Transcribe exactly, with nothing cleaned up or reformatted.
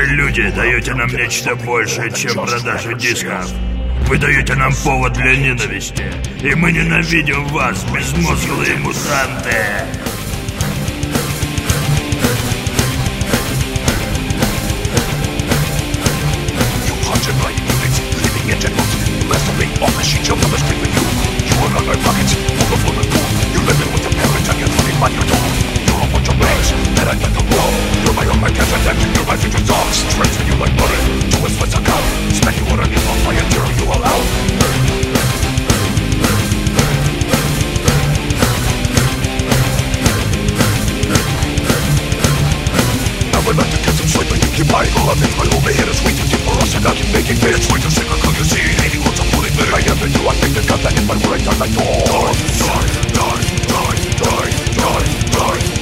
Вы, люди, даете нам нечто большее, чем продажа дисков. Вы даете нам повод для ненависти. И мы ненавидим вас, безмозглые мутанты. Die, die, die, die, die, die, die.